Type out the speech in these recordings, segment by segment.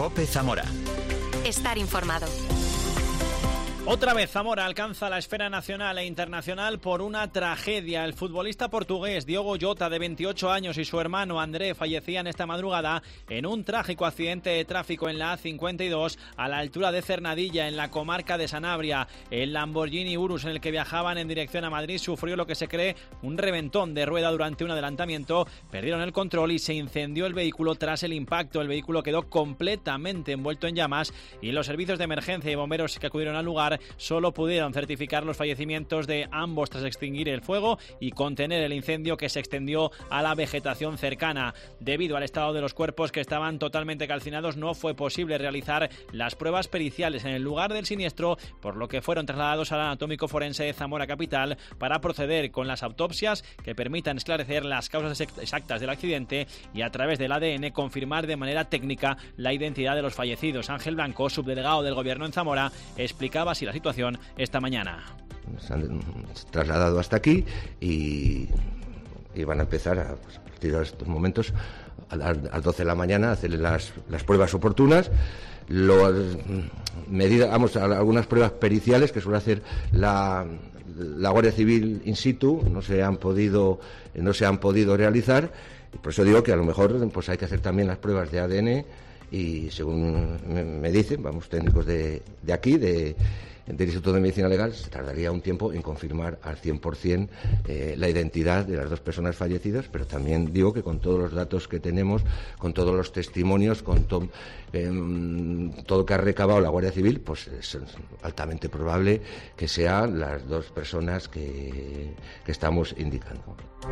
COPE Zamora. Estar informado. Otra vez Zamora alcanza la esfera nacional e internacional por una tragedia. El futbolista portugués Diogo Jota, de 28 años, y su hermano André fallecían esta madrugada en un trágico accidente de tráfico en la A52 a la altura de Cernadilla, en la comarca de Sanabria. El Lamborghini Urus en el que viajaban en dirección a Madrid sufrió lo que se cree un reventón de rueda durante un adelantamiento. Perdieron el control y se incendió el vehículo tras el impacto. El vehículo quedó completamente envuelto en llamas y los servicios de emergencia y bomberos que acudieron al lugar solo pudieron certificar los fallecimientos de ambos tras extinguir el fuego y contener el incendio que se extendió a la vegetación cercana. Debido al estado de los cuerpos, que estaban totalmente calcinados, no fue posible realizar las pruebas periciales en el lugar del siniestro, por lo que fueron trasladados al Anatómico Forense de Zamora Capital para proceder con las autopsias que permitan esclarecer las causas exactas del accidente y, a través del ADN, confirmar de manera técnica la identidad de los fallecidos. Ángel Blanco, subdelegado del Gobierno en Zamora, explicaba así la situación esta mañana. Se han trasladado hasta aquí y van a empezar a partir de estos momentos a las 12 de la mañana a hacerle las pruebas oportunas, algunas pruebas periciales que suele hacer la Guardia Civil in situ, no se han podido realizar, y por eso digo que a lo mejor pues hay que hacer también las pruebas de ADN. Y según me dicen, técnicos de aquí, del Instituto de Medicina Legal, se tardaría un tiempo en confirmar al 100% la identidad de las dos personas fallecidas, pero también digo que con todos los datos que tenemos, con todos los testimonios, con todo que ha recabado la Guardia Civil, pues es altamente probable que sean las dos personas que estamos indicando.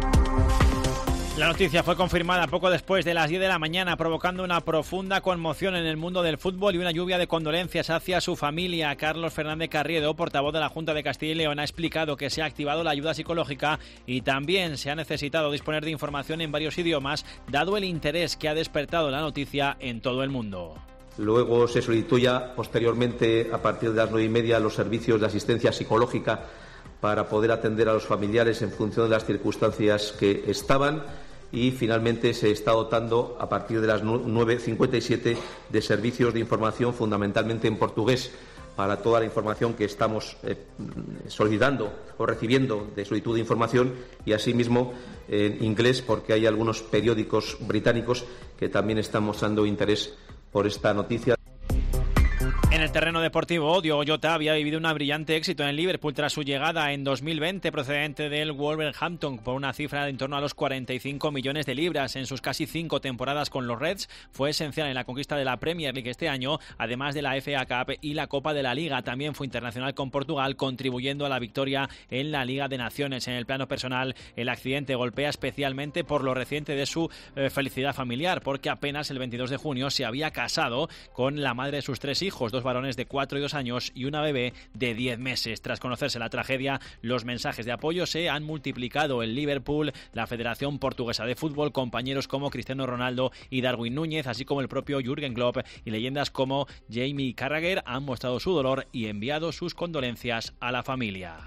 La noticia fue confirmada poco después de las 10 de la mañana, provocando una profunda conmoción en el mundo del fútbol y una lluvia de condolencias hacia su familia. Carlos Fernández Carriedo, portavoz de la Junta de Castilla y León, ha explicado que se ha activado la ayuda psicológica y también se ha necesitado disponer de información en varios idiomas, dado el interés que ha despertado la noticia en todo el mundo. Luego se solicitó ya posteriormente, a partir de las 9:30, los servicios de asistencia psicológica para poder atender a los familiares en función de las circunstancias que estaban, y finalmente se está dotando a partir de las 9:57 de servicios de información, fundamentalmente en portugués, para toda la información que estamos solicitando o recibiendo de solicitud de información, y asimismo en inglés, porque hay algunos periódicos británicos que también están mostrando interés por esta noticia. En el terreno deportivo, Diogo Jota había vivido un brillante éxito en el Liverpool tras su llegada en 2020 procedente del Wolverhampton por una cifra de en torno a los 45 millones de libras. En sus casi 5 temporadas con los Reds fue esencial en la conquista de la Premier League este año, además de la FA Cup y la Copa de la Liga. También fue internacional con Portugal, contribuyendo a la victoria en la Liga de Naciones. En el plano personal, el accidente golpea especialmente por lo reciente de su felicidad familiar, porque apenas el 22 de junio se había casado con la madre de sus 3 hijos, 2 varones de 4 y 2 años y una bebé de 10 meses. Tras conocerse la tragedia, los mensajes de apoyo se han multiplicado. En Liverpool, la Federación Portuguesa de Fútbol, compañeros como Cristiano Ronaldo y Darwin Núñez, así como el propio Jürgen Klopp y leyendas como Jamie Carragher, han mostrado su dolor y enviado sus condolencias a la familia.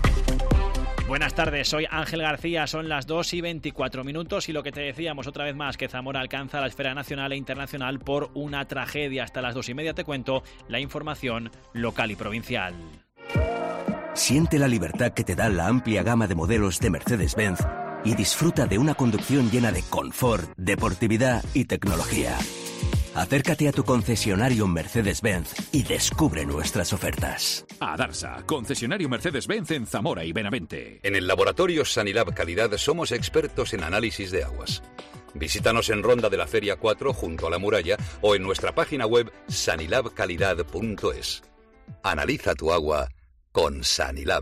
Buenas tardes, soy Ángel García, son las 2:24 y lo que te decíamos otra vez más, que Zamora alcanza la esfera nacional e internacional por una tragedia. Hasta las 2:30 te cuento la información local y provincial. Siente la libertad que te da la amplia gama de modelos de Mercedes-Benz y disfruta de una conducción llena de confort, deportividad y tecnología. Acércate a tu concesionario Mercedes-Benz y descubre nuestras ofertas. Adarsa, concesionario Mercedes-Benz en Zamora y Benavente. En el laboratorio Sanilab Calidad somos expertos en análisis de aguas. Visítanos en Ronda de la Feria 4 junto a la muralla o en nuestra página web sanilabcalidad.es. Analiza tu agua con Sanilab.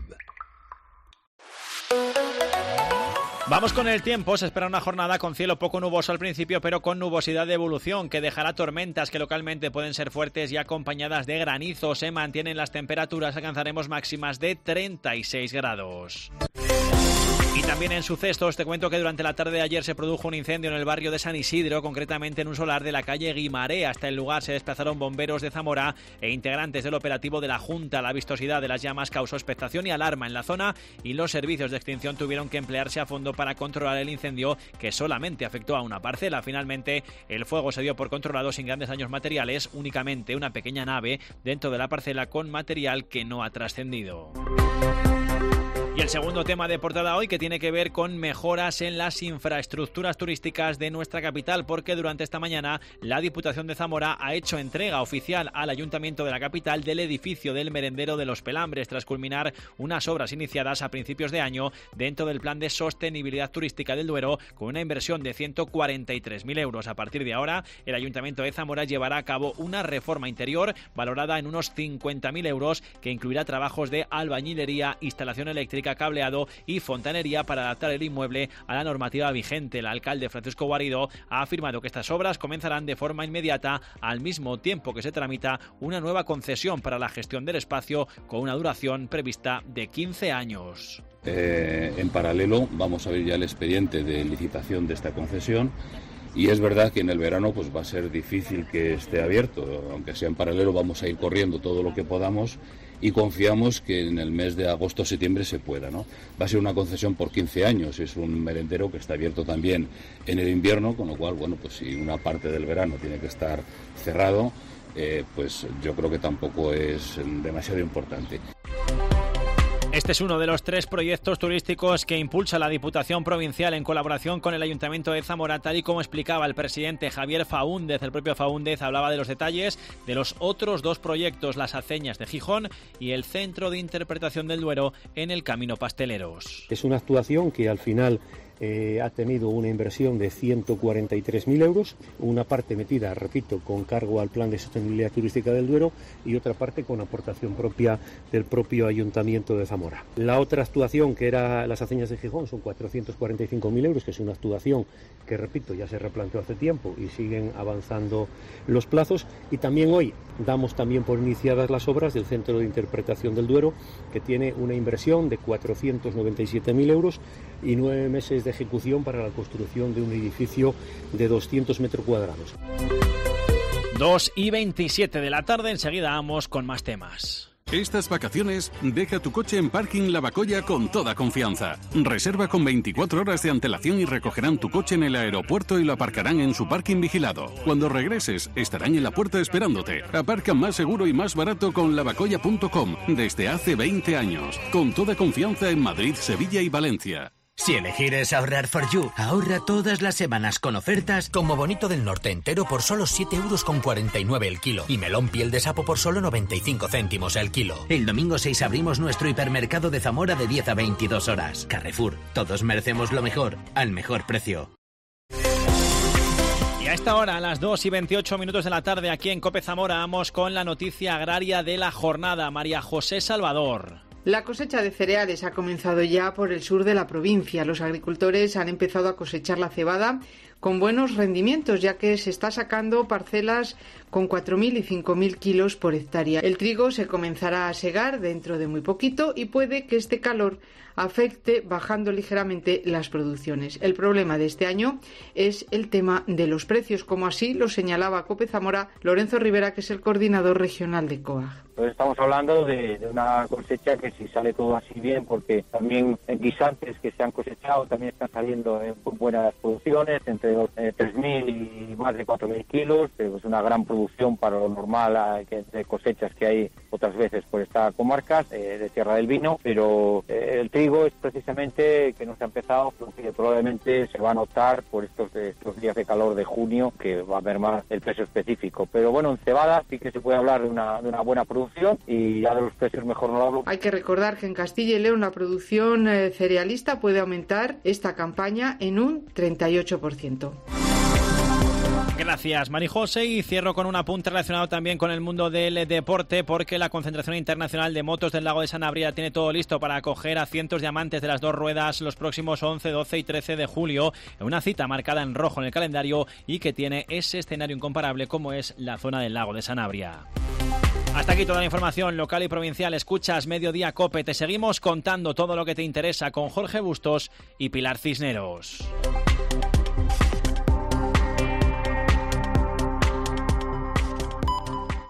Vamos con el tiempo. Se espera una jornada con cielo poco nuboso al principio, pero con nubosidad de evolución que dejará tormentas que localmente pueden ser fuertes y acompañadas de granizo. Se mantienen las temperaturas, alcanzaremos máximas de 36 grados. Y también en sucesos te cuento que durante la tarde de ayer se produjo un incendio en el barrio de San Isidro, concretamente en un solar de la calle Guimaré. Hasta el lugar se desplazaron bomberos de Zamora e integrantes del operativo de la Junta. La vistosidad de las llamas causó expectación y alarma en la zona y los servicios de extinción tuvieron que emplearse a fondo para controlar el incendio, que solamente afectó a una parcela. Finalmente, el fuego se dio por controlado sin grandes daños materiales, únicamente una pequeña nave dentro de la parcela con material que no ha trascendido. Y el segundo tema de portada hoy, que tiene que ver con mejoras en las infraestructuras turísticas de nuestra capital, porque durante esta mañana la Diputación de Zamora ha hecho entrega oficial al Ayuntamiento de la capital del edificio del Merendero de los Pelambres, tras culminar unas obras iniciadas a principios de año dentro del Plan de Sostenibilidad Turística del Duero, con una inversión de 143.000 euros. A partir de ahora, el Ayuntamiento de Zamora llevará a cabo una reforma interior valorada en unos 50.000 euros, que incluirá trabajos de albañilería, instalación eléctrica, cableado y fontanería para adaptar el inmueble a la normativa vigente. El alcalde Francisco Guarido ha afirmado que estas obras comenzarán de forma inmediata, al mismo tiempo que se tramita una nueva concesión para la gestión del espacio con una duración prevista de 15 años. En paralelo vamos a ver ya el expediente de licitación de esta concesión. Y es verdad que en el verano pues va a ser difícil que esté abierto, aunque sea en paralelo vamos a ir corriendo todo lo que podamos y confiamos que en el mes de agosto o septiembre se pueda, ¿no? Va a ser una concesión por 15 años, es un merendero que está abierto también en el invierno, con lo cual, bueno, pues si una parte del verano tiene que estar cerrado, pues yo creo que tampoco es demasiado importante. Este es uno de los 3 proyectos turísticos que impulsa la Diputación Provincial en colaboración con el Ayuntamiento de Zamora, tal y como explicaba el presidente Javier Faúndez. El propio Faúndez hablaba de los detalles de los otros 2 proyectos, las Aceñas de Gijón y el Centro de Interpretación del Duero en el Camino Pasteleros. Es una actuación que al final ha tenido una inversión de 143.000 euros, una parte metida, repito, con cargo al Plan de Sostenibilidad Turística del Duero y otra parte con aportación propia del propio Ayuntamiento de Zamora. La otra actuación, que era las Aceñas de Gijón, son 445.000 euros, que es una actuación que, repito, ya se replanteó hace tiempo y siguen avanzando los plazos. Y también hoy damos también por iniciadas las obras del Centro de Interpretación del Duero, que tiene una inversión de 497.000 euros y 9 meses de ejecución para la construcción de un edificio de 200 metros cuadrados. 2:27 de la tarde, enseguida vamos con más temas. Estas vacaciones, deja tu coche en Parking Lavacolla con toda confianza. Reserva con 24 horas de antelación y recogerán tu coche en el aeropuerto y lo aparcarán en su parking vigilado. Cuando regreses, estarán en la puerta esperándote. Aparcan más seguro y más barato con lavacolla.com desde hace 20 años. Con toda confianza en Madrid, Sevilla y Valencia. Si elegir es ahorrar for you, ahorra todas las semanas con ofertas como bonito del norte entero por solo 7,49 € el kilo y melón piel de sapo por solo 95 céntimos el kilo. El domingo 6 abrimos nuestro hipermercado de Zamora de 10 a 22 horas. Carrefour, todos merecemos lo mejor, al mejor precio. Y a esta hora, a las 2:28 de la tarde, aquí en COPE Zamora, vamos con la noticia agraria de la jornada. María José Salvador. La cosecha de cereales ha comenzado ya por el sur de la provincia. Los agricultores han empezado a cosechar la cebada con buenos rendimientos, ya que se está sacando parcelas con 4.000 y 5.000 kilos por hectárea. El trigo se comenzará a segar dentro de muy poquito y puede que este calor afecte bajando ligeramente las producciones. El problema de este año es el tema de los precios, como así lo señalaba COPE Zamora Lorenzo Rivera, que es el coordinador regional de COAG. Pues estamos hablando de una cosecha que, si sale todo así bien, porque también guisantes que se han cosechado también están saliendo en buenas producciones, entre 3.000 y más de 4.000 kilos, que es una gran producción para lo normal de cosechas que hay otras veces por esta comarca de Tierra del Vino, pero el trigo es precisamente que no se ha empezado, porque probablemente se va a notar por estos días de calor de junio, que va a mermar el peso específico. Pero bueno, en cebada sí que se puede hablar de una buena producción, y ya de los precios mejor no lo hablo. Hay que recordar que en Castilla y León la producción cerealista puede aumentar esta campaña en un 38%. Gracias, Marijose. Y cierro con un apunte relacionado también con el mundo del deporte, porque la Concentración Internacional de Motos del Lago de Sanabria tiene todo listo para acoger a cientos de amantes de las dos ruedas los próximos 11, 12 y 13 de julio, en una cita marcada en rojo en el calendario y que tiene ese escenario incomparable como es la zona del Lago de Sanabria. Hasta aquí toda la información local y provincial. Escuchas Mediodía COPE. Te seguimos contando todo lo que te interesa con Jorge Bustos y Pilar Cisneros.